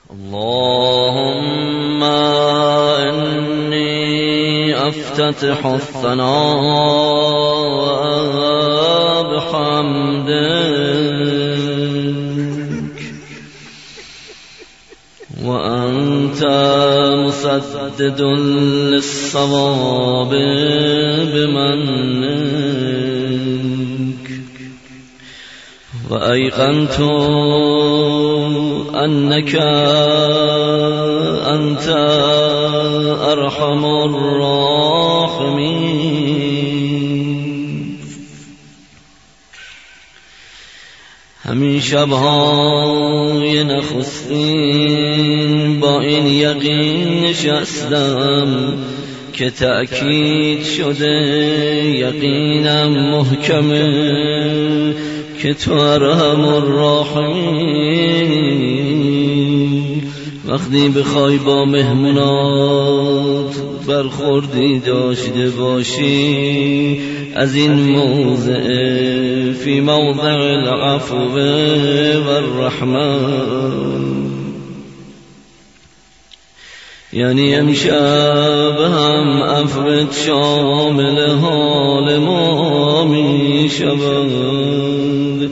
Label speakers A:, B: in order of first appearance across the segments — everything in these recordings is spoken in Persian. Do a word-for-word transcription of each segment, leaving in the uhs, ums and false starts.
A: اللهم إني أفتتح الثناء بحمدك وأنت مسدد للصواب بمنك، وأيقنت أنك أنت أرحم الراحمين. همین شب‌های نخستین با این یقین نشستم که تأکید شده یقینم محکمه که تو ارحم الراحمین. وقتی بخوای با مهمونات برخوردی داشته باشی از این موضع فی موضع العفو و الرحمه، یعنی امشب هم عفوت شامل حال ما می شود،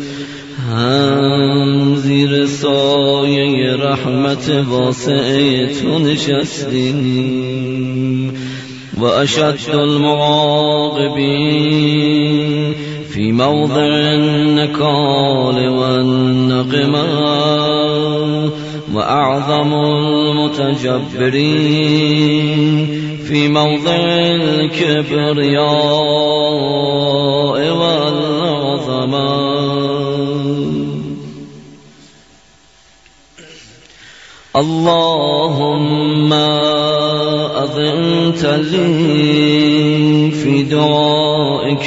A: هم زیر سایه رحمت واسعه تو نشستیم. و اشد المعاقبین فی موضع النکال و النقمه، و اعظم المتجبرین فی موضع الكبریاء والعظمه. اللهم أذنت لي في دعائك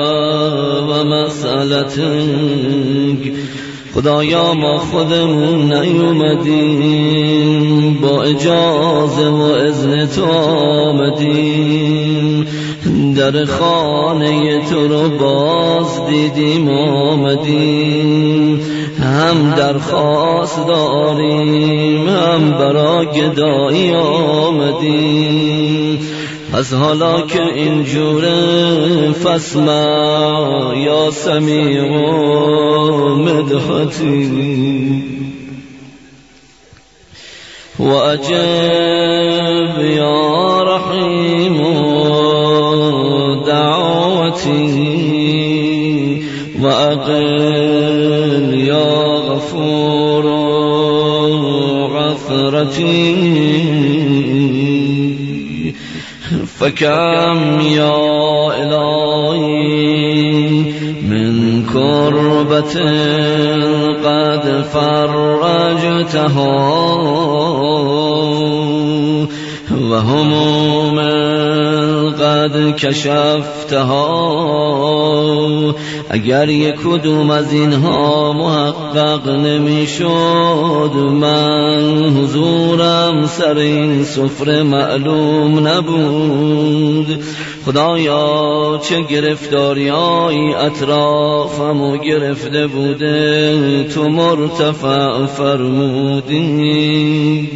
A: ومسألتك. خدایا ما خودمون نیومدیم، با اجازه و اذن تو آمدیم، در خانه تو رو باز دیدیم آمدیم، هم درخواست داریم هم برای گدایی آمدیم. از حالا که اینجوره فاسمع یا سمیع مدحتی و اجب یا رحیم دعوتی و اقل یا غفور عثرتی. فكم يا إلهي من كربة قد فرجتها وهموم قد کشفتها. اگر یک کدوم از اینها محقق نمیشد من حضورم سر این سفره معلوم نبود. خدایا چه گرفتاریایی اطرافمو گرفته بوده تو مرتفع فرمودی.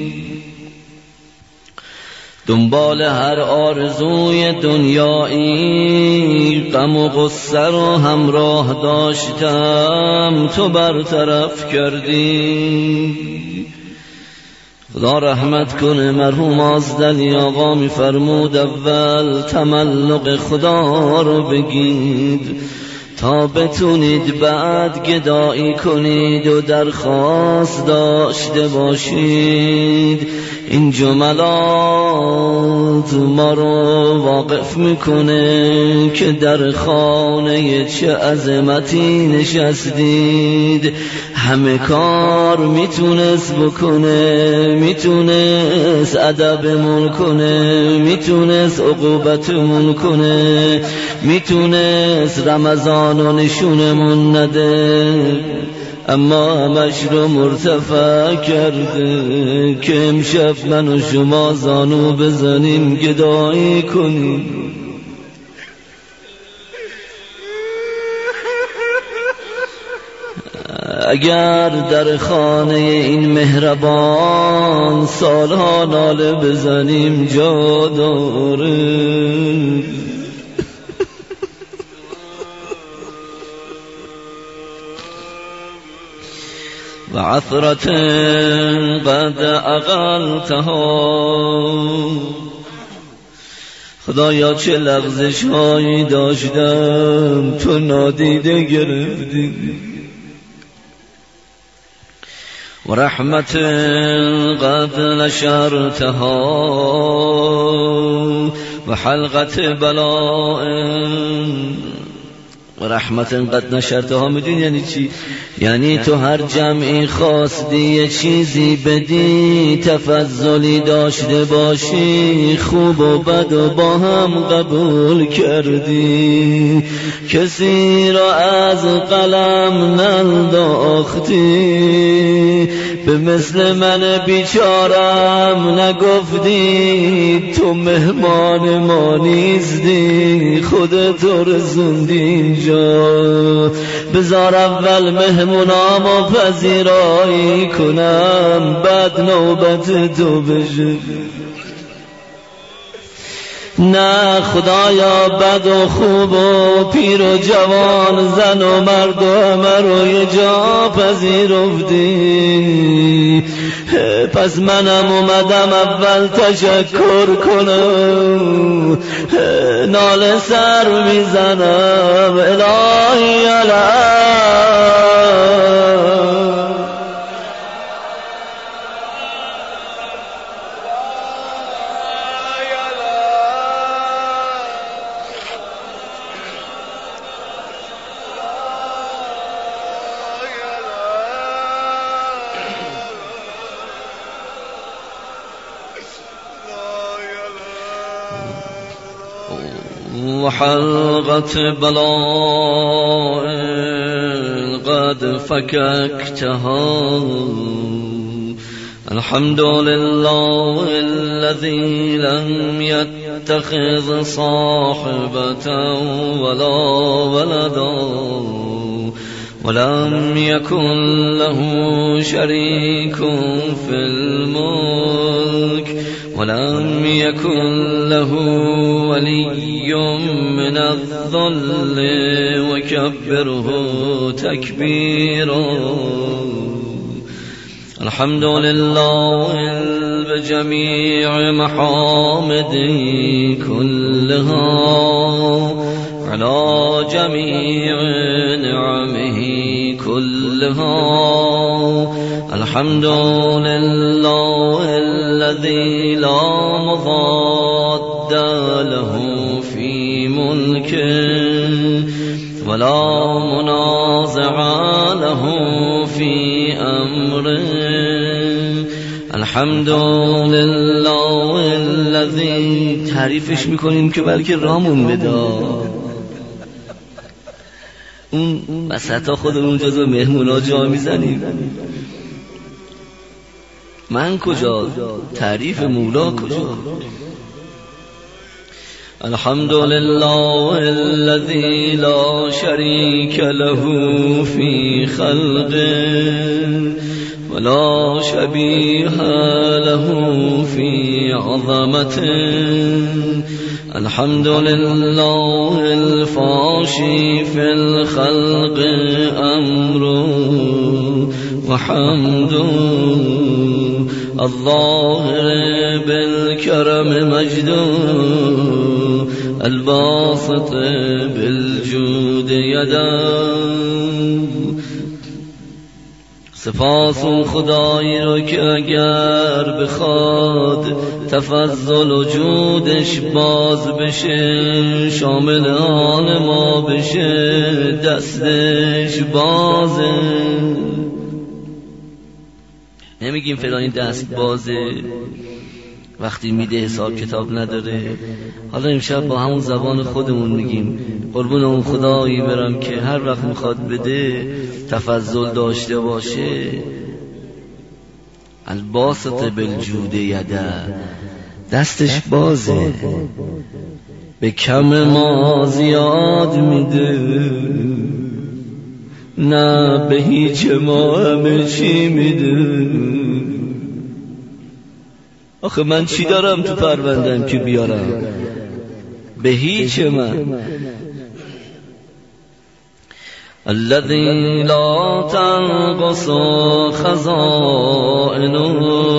A: دنبال هر آرزوی دنیایی غم و غصه رو همراه داشتم تو برطرف کردی. خدا رحمت کنه مرحوم آزدلی آقا می فرمود اول تملق خدا رو بگید تا بتونید بعد گدایی کنید و درخواست داشته باشید. این جملات ما رو واقف میکنه که در خانه چه عظمتی نشستید. همه کار میتونست بکنه، میتونست ادبمون کنه، میتونست عقوبتمون کنه، میتونست رمضان و نشونمون نده، اما همش رو مرتفع کرده که امشب من و شما زانو بزنیم گدایی کنیم. اگر در خانه این مهربان سالها ناله بزنیم جا داره. و عثرت قد اقلتها، خدایا چه لغزش هایی داشتم تو نادیده گرفتی. و رحمت قد نشرتها و حلقت بلاء. و رحمت قد نشرتها میدونی یعنی چی؟ یعنی تو هر جمعی خواستی یه چیزی بدی، تفضلی داشته باشی، خوب و بد و با هم قبول کردی، کسی را از قلم ننداختی، به مثل من بیچارم نگفتی، تو مهمان ما نیستی، خودت رسوندی اینجا. بذار اول مهمونامو پذیرایی کنم، بعد نوبت تو بشه. نه خدایا بد و خوب و پیر و جوان، زن و مرد و همه رو یه جا پذیرفتی، پس منم اومدم اول تشکر کنم، ناله سر میزنم الهی الهی. وحلقت بلاء قد فككتها. الحمد لله الذي لم يتخذ صاحبة ولا ولدا ولم يكن له شريك في الملك ولم يكن له ولي من الذل وكبره تكبيرا. الحمد لله بجميع محامده كلها على جميع نعمه كلها. الحمد لله الذي لا مضاد له في ملكه ولا منازع له في أمره. الحمد لله الذي تعریفش میکنیم که بلکه رامون بده. اون وسطا خودمون جزو مهمونا جا میزنیم. من کجا؟ تعریف مولا کجا؟ الحمد لله الذي لا شريك له في خلقه ولا شبيه له في عظمته. الحمد لله الفاشي في الخلق أمره وحمده الظاهر بالكرم مجده الباسط بالجود يده. سپاس اون خدایی رو که اگر بخواد تفضل و جودش باز بشه، شامل آن ما بشه، دستش بازه. نمیگیم فلانی دست بازه وقتی میده حساب کتاب نداره. حالا امشب با همون زبان خودمون میگیم قربون اون خدایی برم که هر وقت میخواد بده تفضل داشته باشه. الباسط بالجود یده، دستش بازه، به کم ما زیاد میده. نه به هیچ ما همه چی میده. آخه من چی دارم تو پروندم که بیارم؟ به هیچ من. الذي لا تنقص خزائنه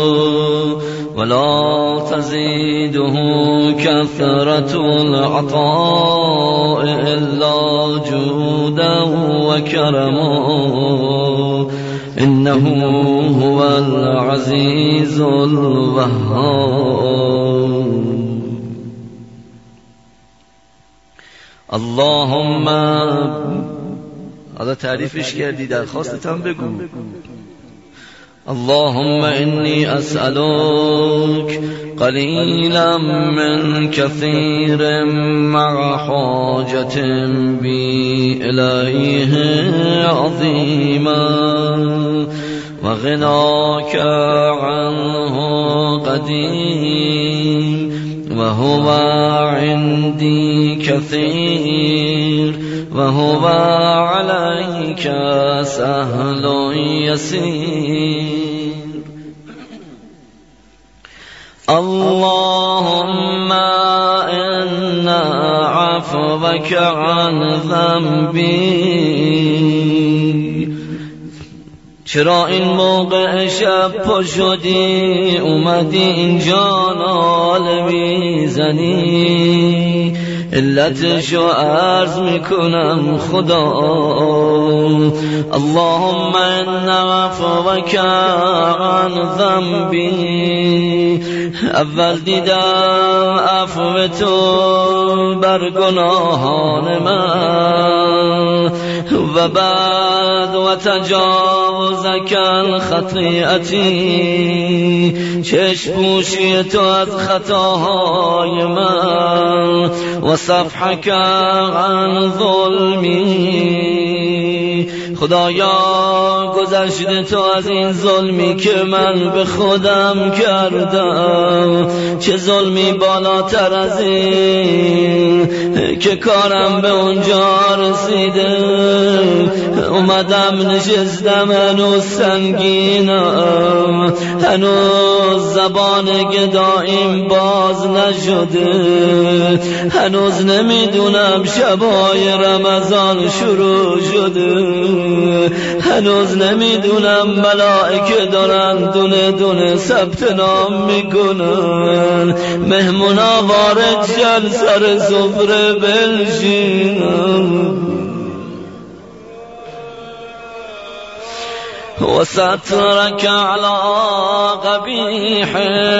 A: ولا تزيده كثرة العطاء إلا جودا وكرما إنه هو العزيز الوهاب. اللهم حالا تعریفش کردی، درخواستتم بگو. اللهم إني أسألك قليلا من كثير مع حاجة بي إليه عظيما وغناك عنه قديم وهو عندي كثير وهو عليك سهل يسير. اللهم إن عفوك عن ذنبي. چرا این موقع شب پا شدی اومدی اینجا ناله میزنی؟ علتشو عرض میکنم خدا. اللهم ان عفوك عن ذنبی. اول دیدم عفو تو بر گناهان من و بعد و تجاوزک عن خطیئتی، چشم پوشی تو از خطاهای من و صفحک عن ظلمی. خدایا گذشته تو از این ظلمی که من به خودم کردم. چه ظلمی بالاتر از این که کارم به اونجا رسیده. اومدم نشستم هنوز سنگینم، هنوز زبان گداییم باز نشده، هنوز نمیدونم شبای رمضان شروع شده، هنوز نمیدونم ملائکه دارن دونه دونه ثبت نام میکنن. مهمونا وارد شن سر سفره بنشینن. و سترک علی قبیح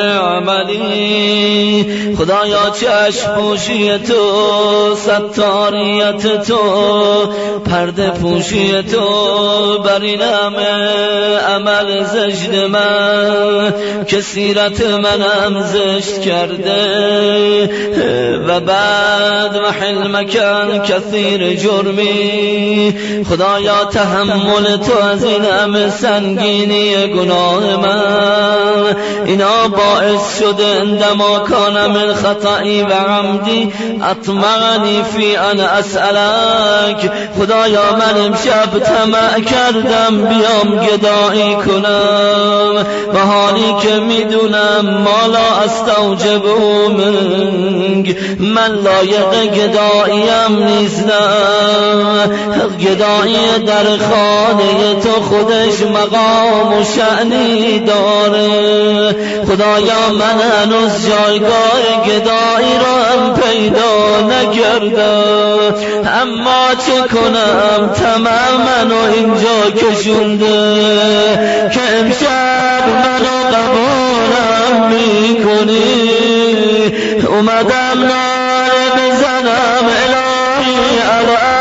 A: عملی. خدایا چشم پوشی تو، ستاریت تو، پرده پوشی تو بر این همه عمل زشت من که سیرت منم زشت کرده. و بعد و حلمکن کثیر جرمی. خدایا تحمل تو از این همه سنگینی گناه من اینا باعث شده عندما کان من خطایی و عمدی اطمعنی فی ان اسألک. خدایا من امشب طمع کردم بیام گدایی کنم و حالی که میدونم ما لا استوجبه منک، من لایق گداییم نیستم. گدایی در خانه تو خودش مقام و شأنی داره. خدایا من هنوز جایگاه گدایی را هم پیدا نکردم، اما چه کنم طمع منو اینجا کشونده که امشب منو قبولم میکنی. اومدم نعره بزنم الهی الان.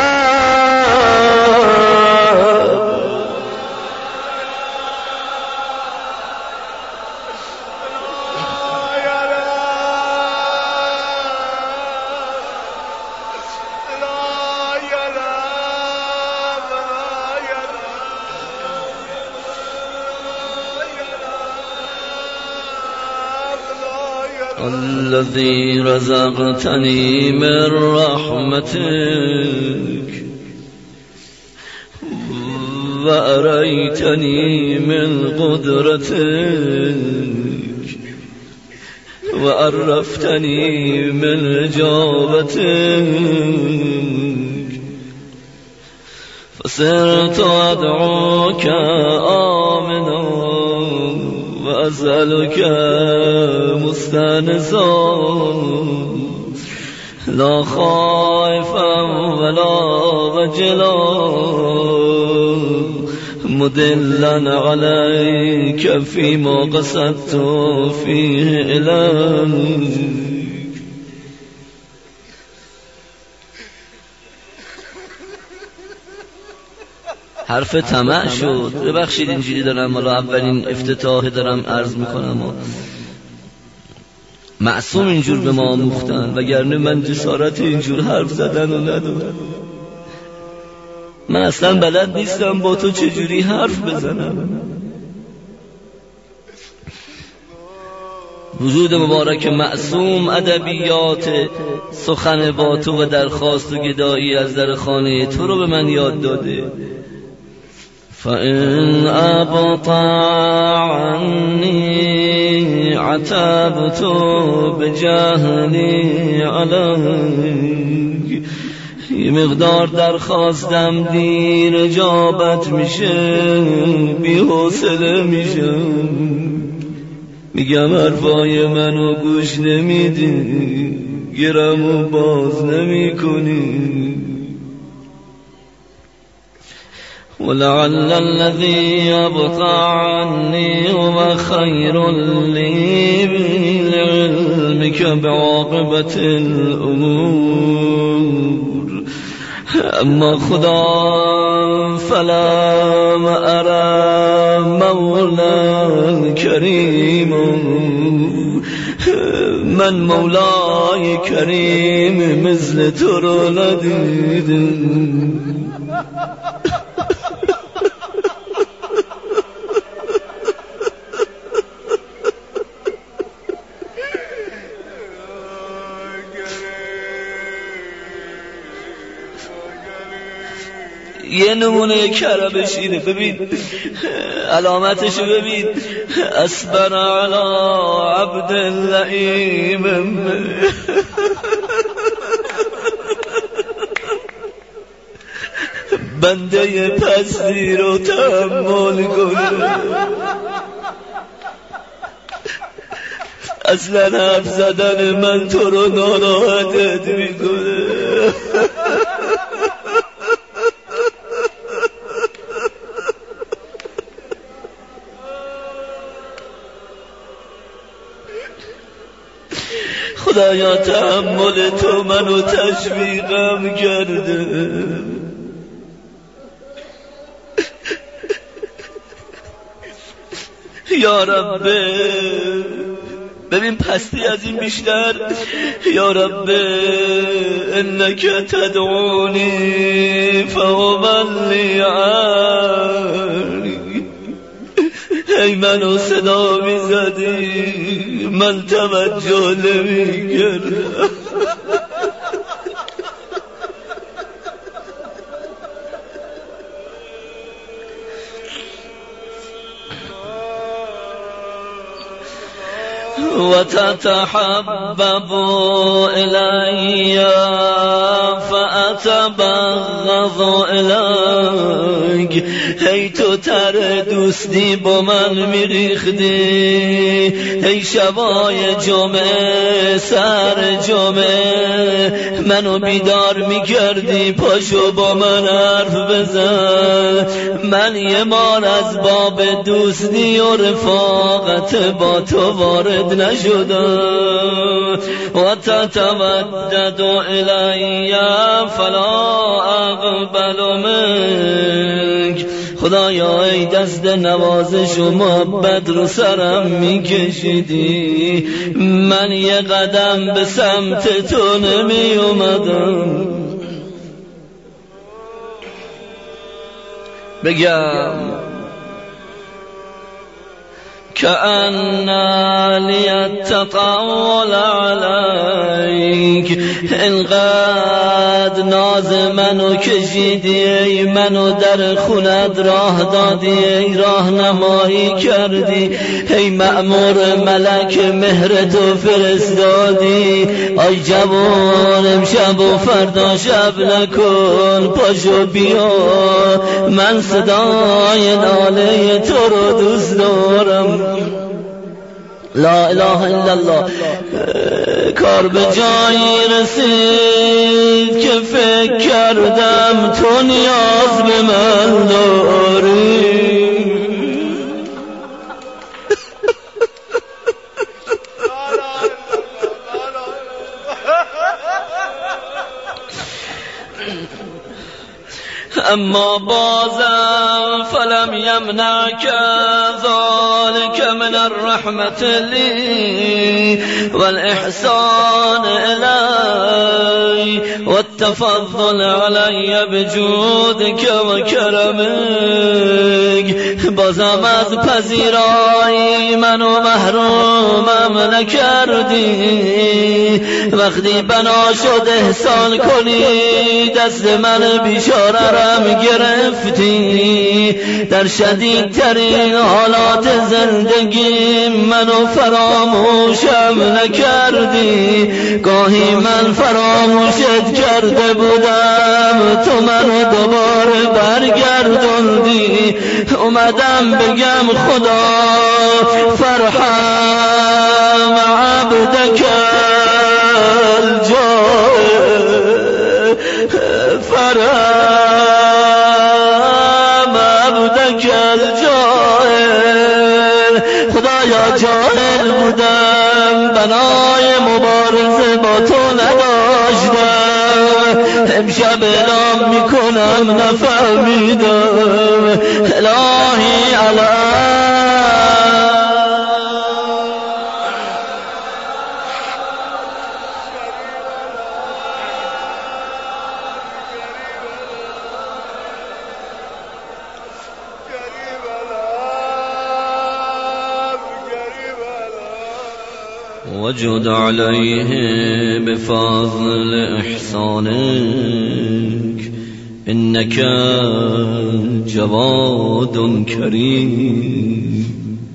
A: الذي رزقتني من رحمتك و اریتنی من قدرتک و عرفتنی من اجابتک فصرت ادعوك آمنا و اسألك مستانسا لا خائفا ولا وجلا مدلا عليك فيما قصدت فيه إليك. حرف طمع شد. ببخشید اینجوری دارم حالا اولین افتتاح دارم عرض میکنم و معصوم اینجور به ما آموختن، وگرنه من جسارت اینجور حرف زدن رو ندارم. من اصلا بلد نیستم با تو چجوری حرف بزنم. وجود مبارک معصوم ادبیات سخن با تو و درخواست و گدایی از در خانه تو رو به من یاد داده. فَإِنْ أَبْطَأَ عَنِّي عَتَبْتُ بِجَهْلِي عَلَيْكَ. یه مقدار درخواستم دیر اجابت میشه، بی حوصله میشه، میگم حرفای منو گوش نمیدی، گرمو باز نمی کنی. ولعل الذي يبقى عني هو خير لي بعلمك بعاقبة الأمور. اما خدا فلم أرى مولا کریم، من مولای کریم مثل تو رو ندیدم. یه نمونه کربش اینه، ببین علامتشو ببین. اصبر علی عبد اللئیم، بنده پستی رو تحمل کنه. اصلا حرف زدن من تو رو ناراحتت میکنه. خدایا تحمل تو منو تشویقم کرده. یا رب، ببین پستی از این بیشتر. یا رب انک تدعونی فاولی علی. ای منو صدا میزدی من توجه نمیکردم. و تتحبب الی فاتبغض الیک. ای تو تر دوستی با من میریختی، ای شبای جمعه سر جمعه منو بیدار میکردی، پاشو با من حرف بزن. من یه بار از باب دوستی و رفاقت با تو وارد نشدم. و تتودد الی فلا اقبل منک. خدایا ای دست نوازش و محبت رو سرم میکشیدی، من یه قدم به سمت تو نمی اومدم. بگم كأن لي التطاول عليك، انقدر خونت ناز منو کشیدی، ای منو در خونت راه دادی، ای راه نمایی کردی، ای مأمور ملک مهر تو فرستادی. آی جوان امشب و فردا شب نکن، پاشو بیا من صدای ناله تو رو دوست دارم. لا اله الا الله. کار به جایی رسید که فکر کردم تو نیاز به من داری. اما بازم فلم یمنعک ذلك من الرحمة لی والاحسان الی والتفضل علی بجودک و کرمک. بازم از پذیرایی منو محرومم نکردی، وقتی بنا شد احسان کنی دست من بیچاره رم گرفتی. در شدیدترین حالات زندگی منو فراموشم نکردی، گاهی من فراموشت کرده بودم تو منو دوباره برگردوندی. اومدم بگم خدا فرحم عبدک الجائع، فرحم عبدک الجائع. خدایا جاهل بودم، بنای مبارزه با تو نداشتم، امشب اعلام میکنم نفهمیدم. الهی علی وجد عليه بفضل إحسانك إنك جواد كريم.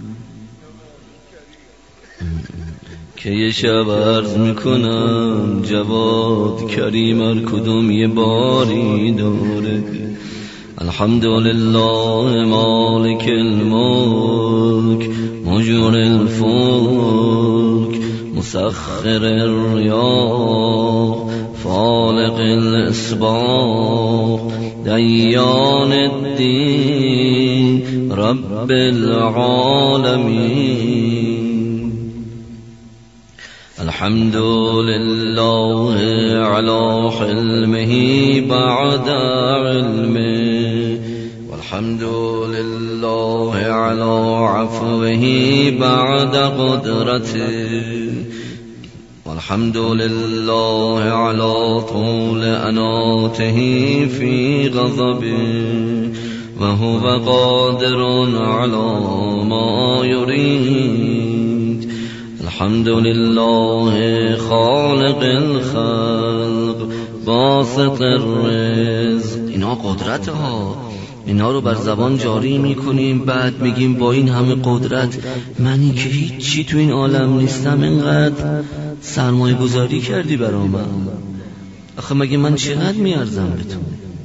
A: که یه شب عرض میکنم جواد کریم هر کدوم یه باری داره. الحمدلله مالک الملک مجر الفلک مسخر الرياح فالق الإصباح ديان الدين رب العالمين. الحمد لله على حلمه بعد علمه، والحمد لله على عفوه بعد قدرته، والحمد لله على طول أناته في غضبه، وهو قادر على ما يريد. الحمد لله خالق الخلق باسط الرزق. اینا قدرت ها، اینا رو بر زبان جاری میکنیم، بعد میگیم با این همه قدرت منی که هیچی تو این عالم نیستم اینقدر سرمایه گذاری کردی برا من. آخه مگه من چقدر میارزم به تو؟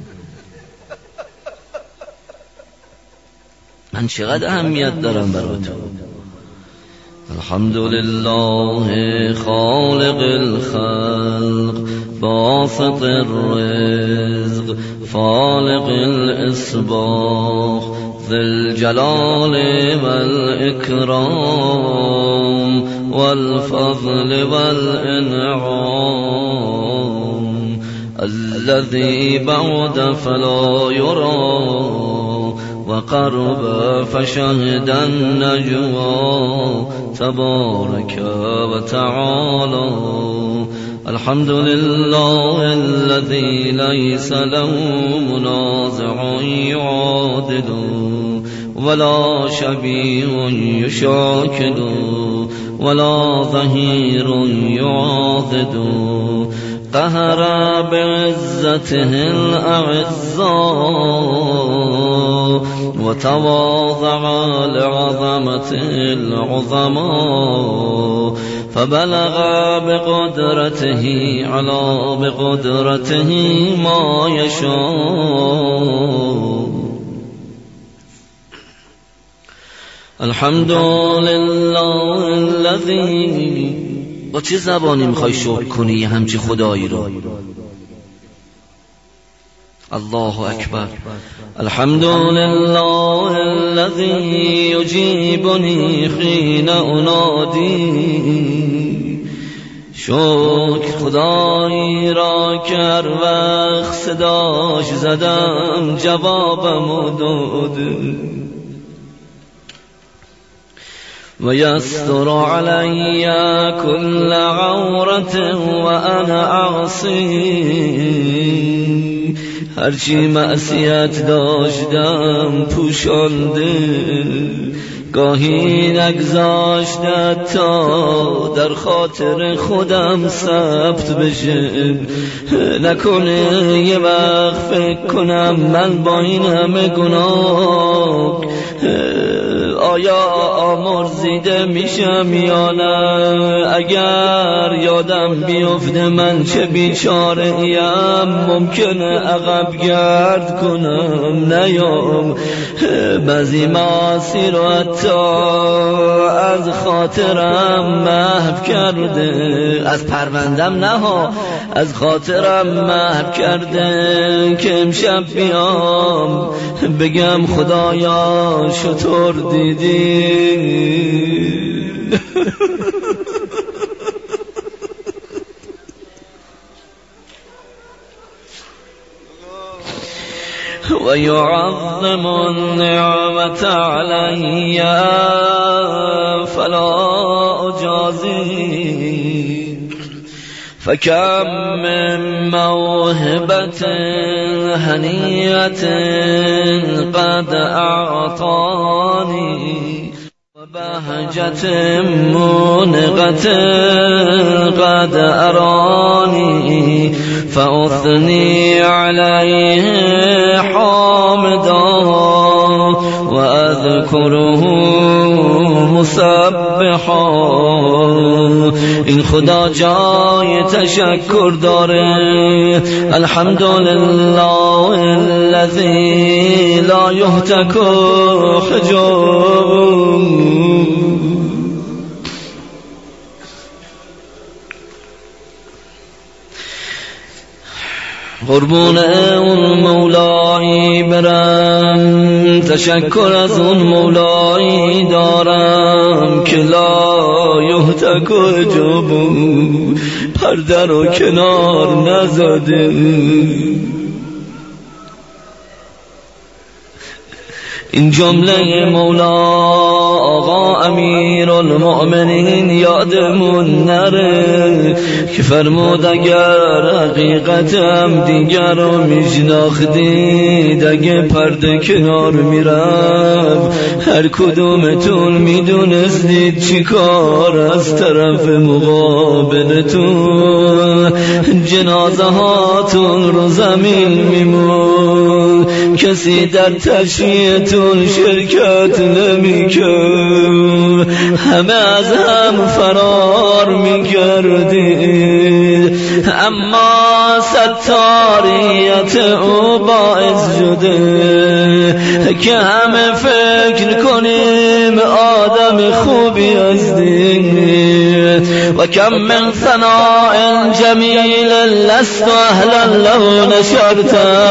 A: من چقدر اهمیت دارم برا تو؟ الحمد لله خالق الخلق باسط الرزق فالق الإصباح ذي الجلال والإكرام والفضل والإنعام الذي بعد فلا يرى وقرب فشهد النجوى تبارك وتعالى. الحمد لله الذي ليس له منازع يعادل ولا شبيه يشاكل ولا ظهير يعاضد. قهر بعزته الأعزاء وتواضع لعظمته العظماء فبلغ بقدرته على بقدرته ما يشاء. الحمد لله الذي. با چه زبانی میخوای شکر کنی یه همچی خدایی رو؟ الله اکبر. الحمد لله الذي يجيبني حين انادي. شکر خدایی را که هر وقت صداش زدم جوابم داد. ويستر علي كل عورة وأنا عاصي. هرچی معصیت داشتم پوشانده، گاهی نگذاشته تا در خاطر خودم ثبت بشه. نکنه یه وقت فکر کنم من با این همه گناه آیا آمرزیده میشم یا نه؟ اگر یادم بیفته من چه بیچاره ایم، ممکنه عقب گرد کنم نیام. بعضی معاصی رو حتی از خاطرم محو کرده، از پروندم نه ها، از خاطرم محو کرده که امشب بیام بگم خدایا شطور دیدی. و یعظم النعمت علی فلا اجازی. فكم من موهبة هنيئة قد أعطاني وبهجة منغة قد أراني فأثني عليه حامدا وأذكره مسبحا. این خدا جای تشکر داره. الحمدلله الذی لا یهتک حجاب. قربون اون مولایی برم، تشکر از اون مولایی دارم که لا یهتک حجابه، پرده رو کنار نزده. این جمله مولا آقا امیر المؤمنین یادمون نره که فرمود اگر حقیقتم دیگر رو میشناختید، اگه پرده کنار میرم هر کدومتون میدونستید چی کار از طرف مقابلتون جنازه هاتون رو زمین میمون، کسی در تشییعتون شرکت نمیکرد، همه از هم فرار میکردید. اما ستاریت او باعث شده که همه فکر کنیم آدم خوبی هستیم. و کم من ثناء جمیل لست اهلا له نشرته.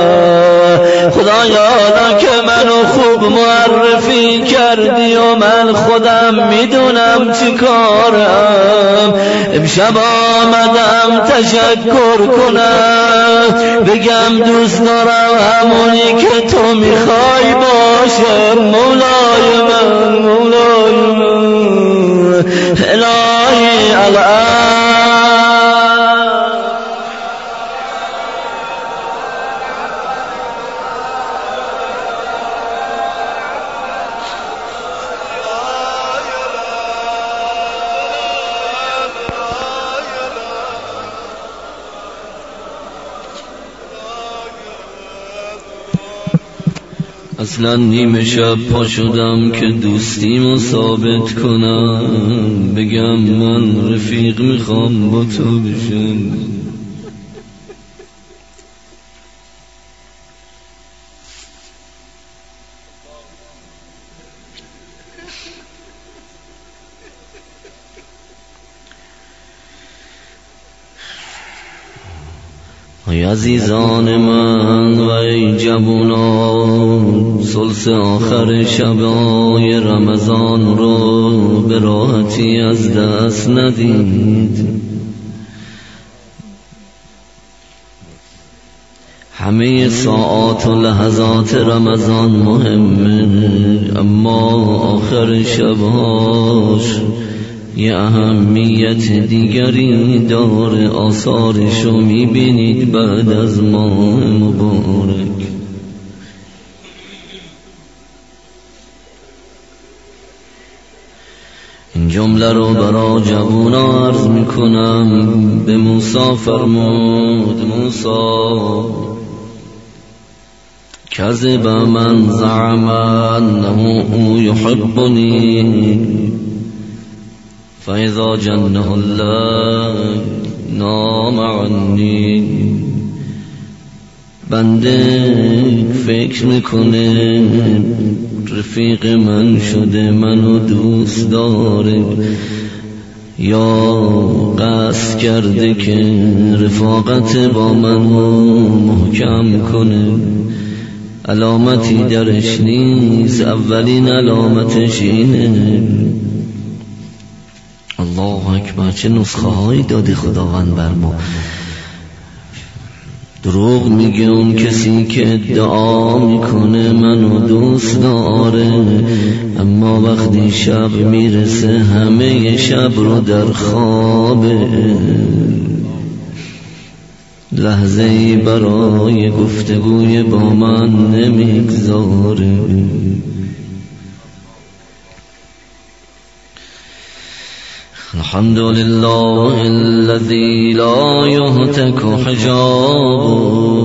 A: خدایا که منو خوب معرفی کردی و من خودم میدونم چی کارم. امشب آمدم تشکر کنم، بگم دوست دارم همونی که تو میخوای باشم. مولای من، مولای من، الهی الان اصلا نیمه شب پا شدم که دوستیمو ثابت کنم، بگم من رفیق میخوام با تو بشم. ای عزیزان من و ای جوانان، ثلث آخر شبای رمضان رو به راحتی از دست ندید. همه ساعات و لحظات رمضان مهمه، اما آخر شبهاش یه اهمیت دیگری داره. آثارشو میبینید بعد از ماه مبارک. این جمله رو برا جوونا عرض میکنم. به موسی فرمود موسی کذب من زعم انه یحبنی فاذا جنه الله نام عنی. بنده فکر میکنه رفیق من شده، منو دوست داره، یا قصد کرده که رفاقت با منو محکم کنه. علامتی درش نیست، اولین علامتش اینه. الله اکبر، چه نسخه هایی داده خداوند بر ما. دروغ میگه اون کسی که ادعا میکنه منو دوست داره، اما وقتی شب میرسه همه شب رو در خوابه، لحظه ای برای گفتگوی با من نمیگذاره. الحمد لله الذي لا يهتك حجابه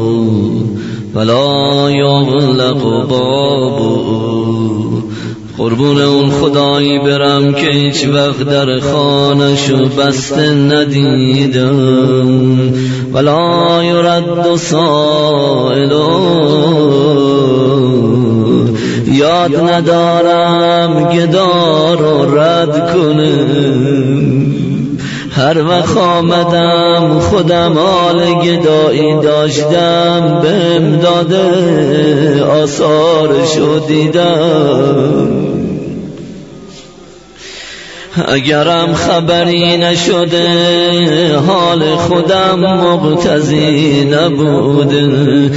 A: ولا يغلق بابه. قربون اون خدایی برم که هیچ وقت در خانه‌شو بسته ندیدم. ولا يرد سائل، یاد ندارم گدا رو رد کنم. هر وقت آمدم خودم آل گدایی داشتم، بهم داده آثارشو دیدم. اگرم خبری نشده حال خودم مقتضی نبوده.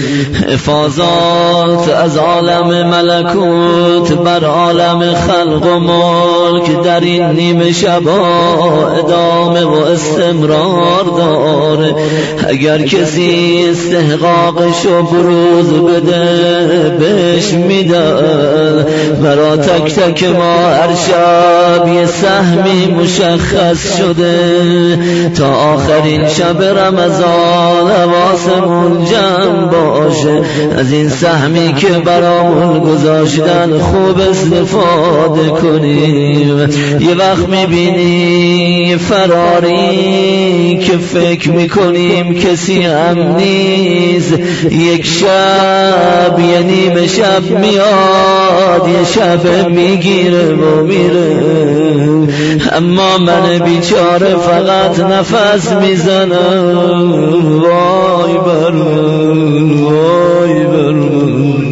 A: حفاظات از عالم ملکوت بر عالم خلق و ملک در این نیمه شبا ادامه و استمرار داره. اگر کسی استحقاقشو بروز بده بهش میدن. برا تک تک ما هر شب یه سهمی مشخص شده. تا آخرین شب رمضان حواسمون جمع باشه، از این سهمی که برامون گذاشتن خوب استفاده کنیم. یه وقت میبینی فراری که فکر میکنیم کسی هم نیست. یک شب یه نیمه شب میاد، یه شب میگیره و میره، اما من بیچاره فقط نفس میزنم. وای بر من، وای بر من.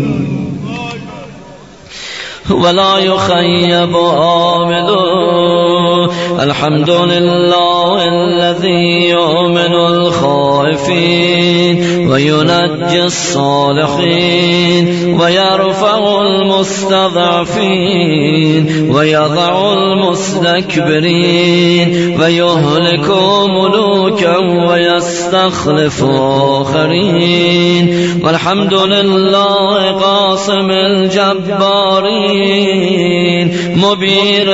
A: ولا يخيب عامل. الحمد لله الذي يؤمن الخائفين وينجي الصالحين ويرفع المستضعفين ويضع المستكبرين ويهلك ملوكا ويستخلف آخرين. والحمد لله قاسم الجبارين مبير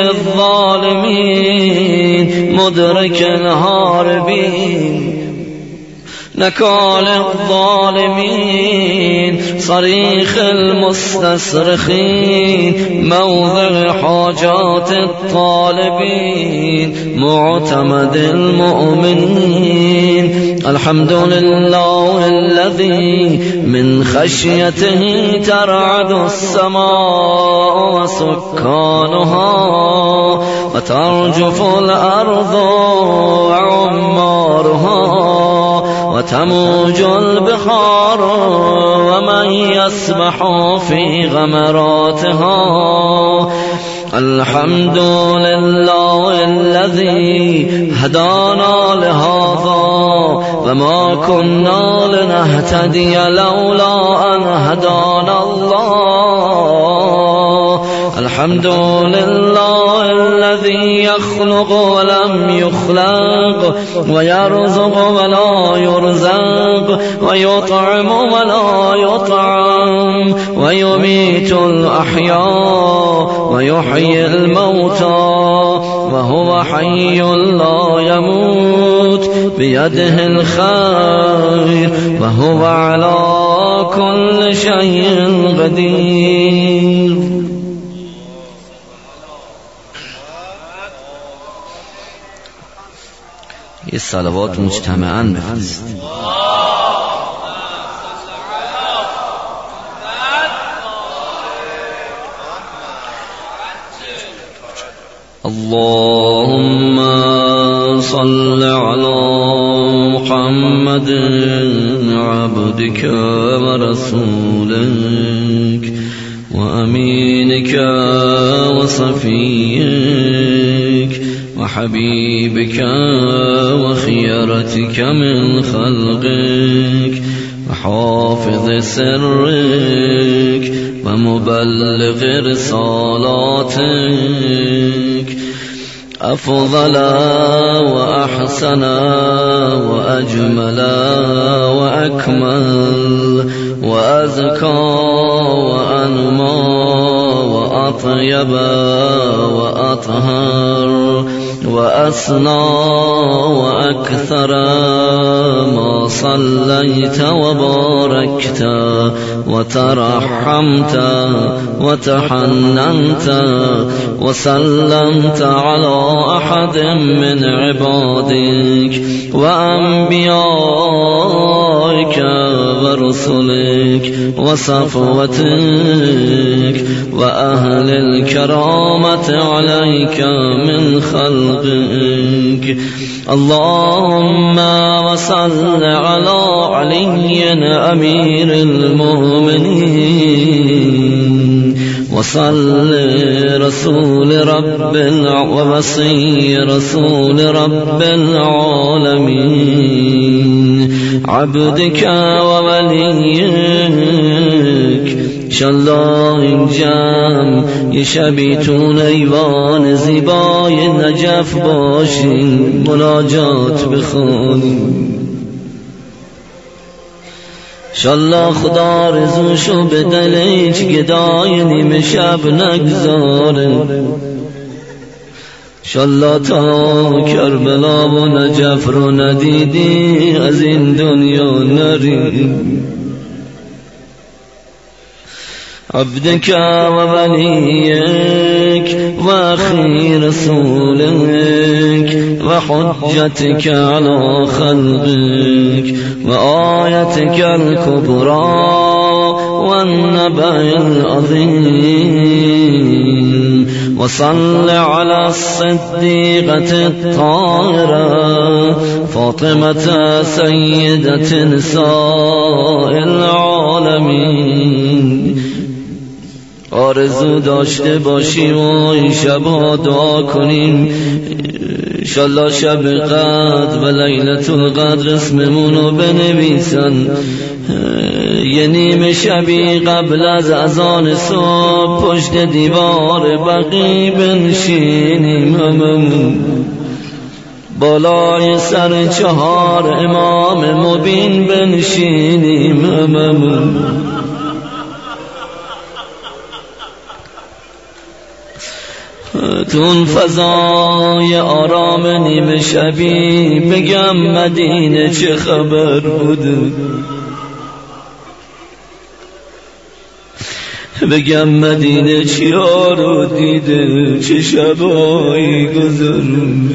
A: الظالمين مدرك الهاربين نكال الظالمين صريخ المستصرخين موضع حاجات الطالبين معتمد المؤمنين الحمد لله الذي من خشيته ترعد السماء وسكانها وترجف الأرض وعمارها وتموج البحار ومن يسبح في غمراتها الحمد لله الذي هدانا لهذا وما كنا لنهتدي لولا أن هدانا الله الحمد لله الذي يخلق ولم يخلق ويرزق ولا يرزق ويطعم ولا يطعم ويميت الأحياء ويحيي الموتى وهو حي لا يموت بيده الخير وهو على كل شيء قدير. یہ صلوات مجتمعاً بفرست. اللهم صل على محمد عبدك ورسولك وأمينك وصفيك وحبيبك وخيرتك من خلقك وحافظ سرك ومبلغ رسالاتك أفضل وأحسن وأجمل وأكمل وأزكى وأنمى وأطيب وأطهر وأسنى وأكثر ما صليت وباركت وترحمت وتحننت وسلمت على أحد من عبادك وأنبيائك ورسلك وصفوتك وأهل الكرامة عليك من خلقك. اللهم وصل على علي أمير المؤمنين وصل رسول رب ووصي رسول رب العالمين عبدك ووليك. انشالله این جمع یه شبیتون ایوان زیبای نجف باشیم مناجات بخونیم. انشالله خدا رزوشو به دل هیچ گدای نیمه شب نگذاره. انشالله تا کربلا و نجف رو ندیدی از این دنیا نری. عبدك ووليك وأخي رسولك وحجتك على خلقك وآيتك الكبرى والنبأ العظيم. وصل على الصديقة الطاهرة فاطمة سيدة نساء العالمين. آرزو داشته باشیم و این شبها دعا کنیم انشالله شب قدر و لیلة القدر اسممونو بنویسن. یه نیم شبی قبل از اذان صبح پشت دیوار بقی بنشینیم هممون بالای سر چهار امام مبین بنشینیم هممون. تو اون فضای آرام نیمه شبی بگم مدینه چه خبر بوده، بگم مدینه چیا رو دیده، چه شبایی گذرونه.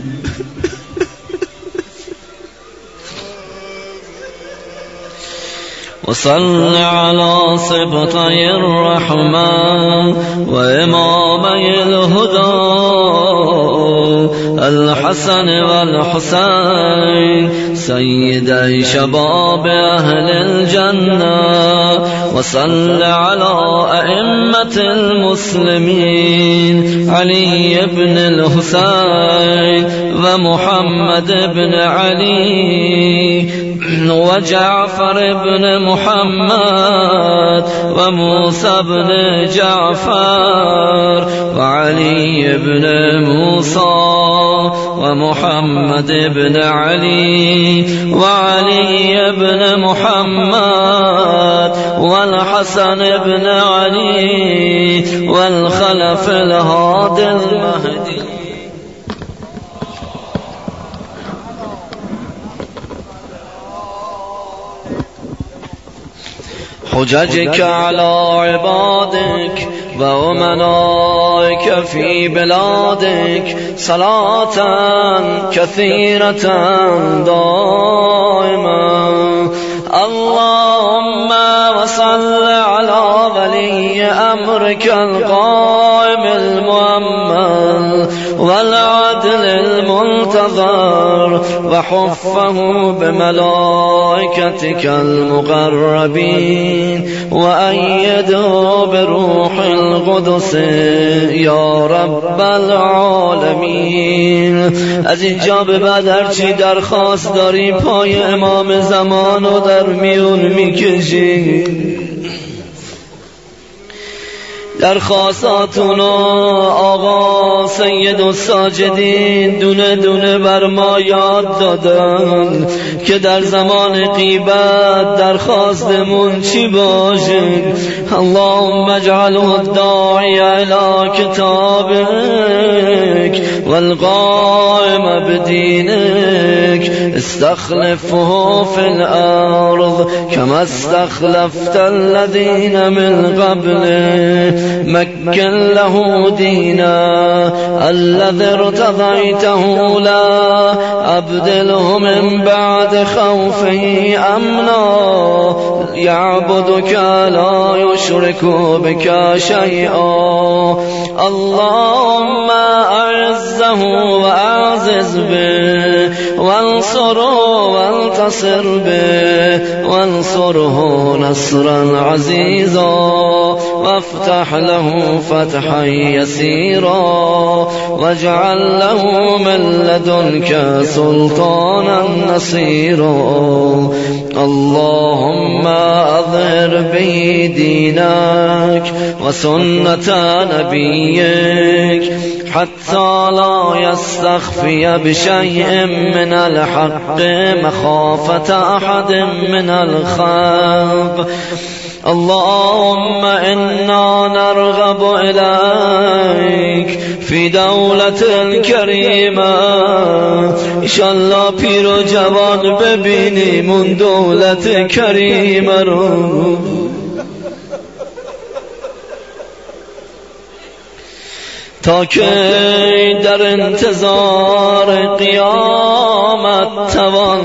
A: وصل على سبطي الرحمن وإمامي الهدى الحسن والحسين سيدي شباب أهل الجنة، وصل على أئمة المسلمين علي بن الحسين ومحمد بن علي وجعفر بن محمد وموسى بن جعفر وعلي بن موسى ومحمد بن علي وعلي بن محمد والحسن بن علي والخلف الهادي المهدي. حججك على عبادك وأمنائك في بلادك صلاة كثيرة دائما. اللهم وصل على ولي أمرك القائم المؤمل والعدل المنتظر وحفه بملائكتك المقربين وأيده بروح القدس يا رب العالمين. از اینجا به بعد هرچی درخواست داری پای امام زمان و در میون میکشی. درخواستاتونو آقا سید الساجدین دونه دونه بر ما یاد دادن که در زمان غیبت درخواستمون چی باشه. اللهم اجعله الداعی الى کتابک والقائم بدینک استخلفه في الارض كما استخلفت الذين من قبله مكن له دينا الذي ارتضيته لا أبدله من بعد خوفه أمنا يعبدك لا يشرك بك شيئا. اللهم أعزه وأعزز به وانصره وانتصر به وانصره نصرا عزيزا وافتح له فتحا يسيرا واجعل له من لدنك سلطانا نصيرا. اللهم أظهر به دينك وسنة نبيك حتى لا يستخفي بشيء من الحق مخافة أحد من الخلق. اللهم إنا نرغب إليك في دولة كريمة. انشاءالله پیر و جوان ببینیم اون دولت کریمه رو. تا که در انتظار قیامت توان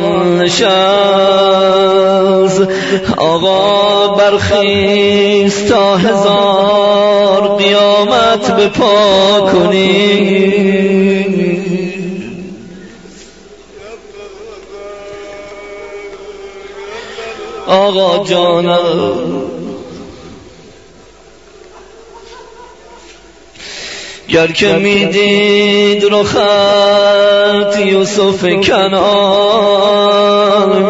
A: نشست. آقا برخیز تا هزار قیامت بپا کنی. آقا جانم گر که میدید رخت یوسف کنعان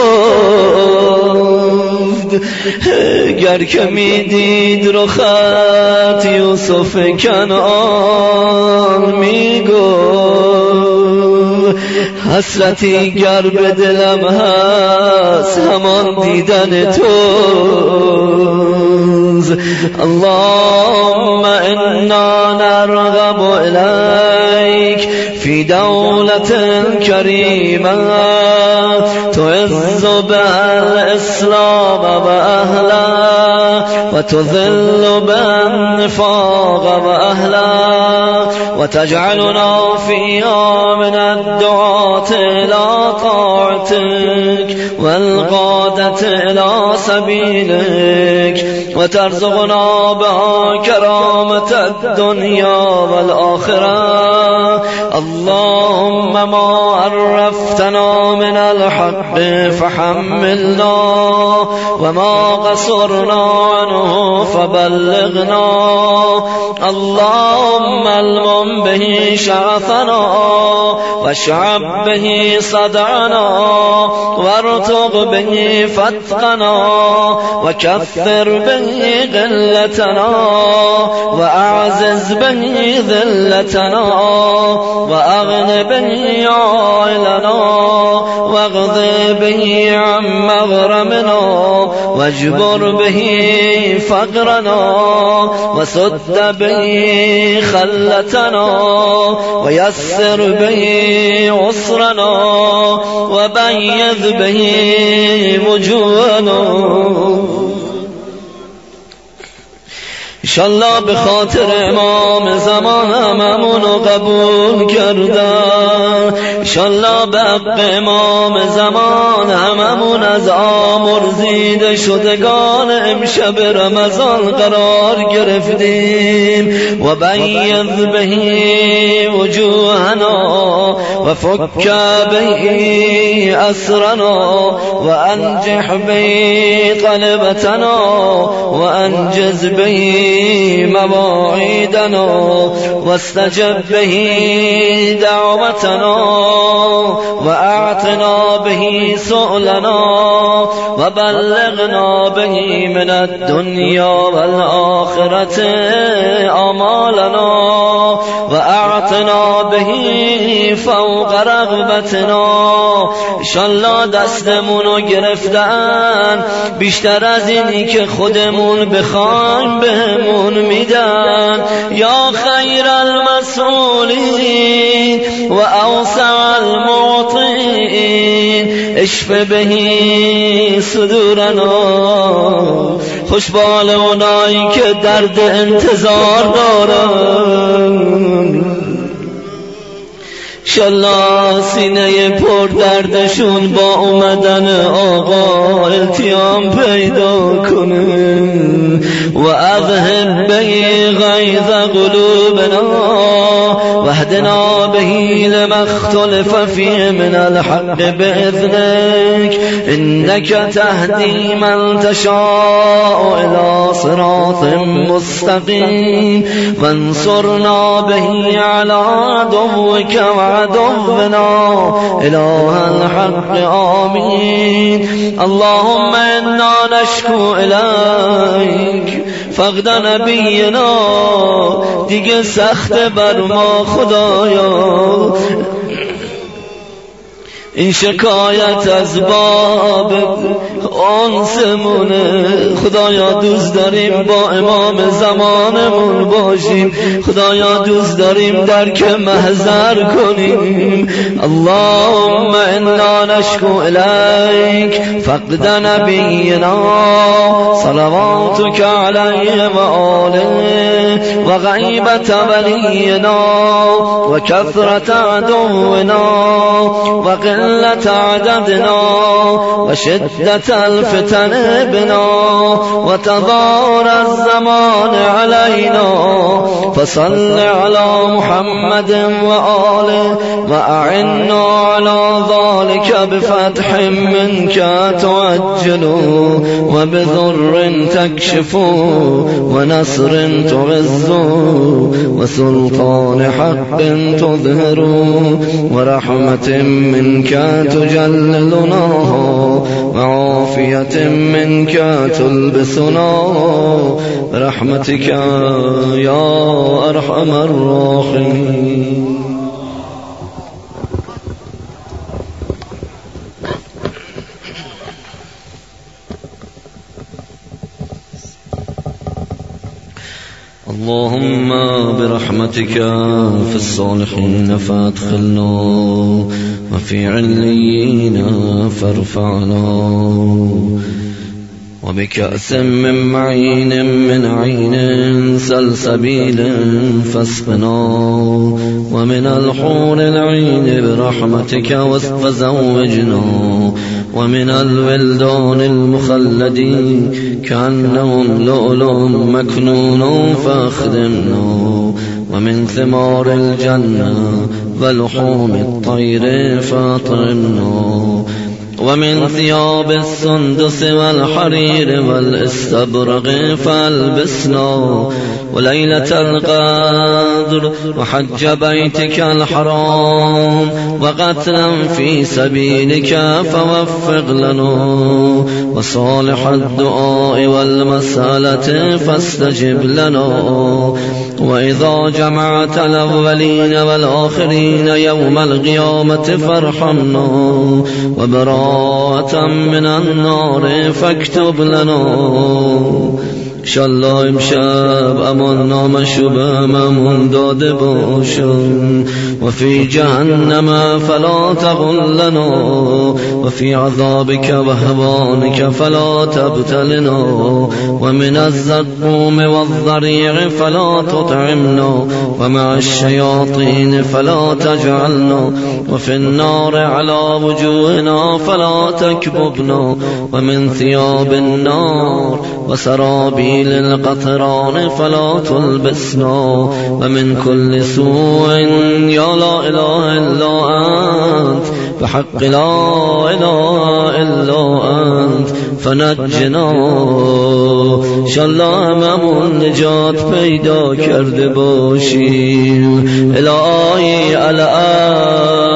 A: میگفت، گر که میدید رخت یوسف کنعان میگفت، حسرتی گر به دلم هست همان دیدن توست. اللهم انا نرغب في دولة كريمة تعز بها الإسلام وأهله وتذل بها النفاق وأهله وتجعلنا فيها من الدعاة إلى طاعتك والقادة إلى سبيلك وترزقنا بها كرامة الدنيا والآخرة. اللهم ما عرفتنا من الحق فحملنا وما قصرنا عنه فبلغنا. اللهم المم به شغفنا واشعب به صدعنا وارتق به فتقنا وكثر به قلتنا وأعزز به ذلتنا وأغن به عائلنا واغض به عن مغرمنا واجبر به فقرنا وسد به خلتنا ويسر به عسرنا وبيض به وجوهنا. انشالله به خاطر امام زمان هممون قبول کردن. انشالله به حق امام زمان هممون از آمرزیده شدگان امشب رمضان قرار گرفتیم. و بید به وجوهنا و فک به اسرنا و انجح به قلبتنا و انجز به مواعیدنا واستجب به دعوتنا واعطنا به سؤلنا وبلغنا به من الدنيا والآخرة آمالنا واعطنا به فوق رغبتنا. انشالله دستمونو گرفتن بیشتر از اینی که خودمون بخوایم بهمون میدن. یا خیر المسئولین و اوسع المعطین اشف بهی صدورنا. خوشبال اونایی که درد انتظار دارن، انشالله سینه پر دردشون با اومدن آقا التیام پیدا کنه. و اذهب به غیظ قلوبنا واهدنا به لما اختلف فيه من الحق بإذنك انك تهدي من تشاء الى صراط مستقيم وانصرنا به على عدوك وعدونا إله الحق آمين. اللهم إنا نشكو إليك فقد نبينا دیگه سخت بر ما خدایا. این شکایت از باب انسمونه خدایا. دوست داریم با امام زمانمون باشیم خدایا. دوست داریم درک محضر کنیم. اللهم انا نشکو الیک فقد نبینا صلواتک علیه و آله و غیبت ولینا و کثرت عدونا و قلت عددنا و شدت الفتن بنا و تظاهر الزمان علينا. فصل على محمد وآله وأعنا على ذلك بفتح منك تعجل وبذر تكشف ونصر تعز وسلطان حق تظهر ورحمة منك تجللنا وعافية منك تلبسنا برحمتك يا أرحم الراحمين. اللهم برحمتك في الصالحين فادخلنا وفي عليين فارفعنا وبكأس من معين من عين سلسبيل فاسقنا ومن الحور العين برحمتك فزوجنا ومن الولدان المخلدين كأنهم لؤلؤ مكنون فاخدمنا ومن ثمار الجنة ولحوم الطير فاطرنا ومن ثياب السندس والحرير والاستبرق فالبسنا وليلة القدر وحج بيتك الحرام وقتلا في سبيلك فوفق لنا وصالح الدعاء والمسألة فاستجب لنا وإذا جمعت الأولين والآخرين يوم القيامة فارحمنا وبراءة من النار فاكتب لنا انشالله امشب امان نام شبه ممون داده باشم وفي جهنم فلا تغلنا وفي عذابك وهوانك فلا تبتلنا ومن الزقوم والضريع فلا تطعمنا ومع الشياطين فلا تجعلنا وفي النار على وجوهنا فلا تكببنا ومن ثياب النار وسرابيل للقطران فلا تلبسنا ومن كل سوء يا لا إله إلا أنت بحق لا إله إلا أنت فنجنا انشالله هممون نجات پیدا کرده باشیم الهی الان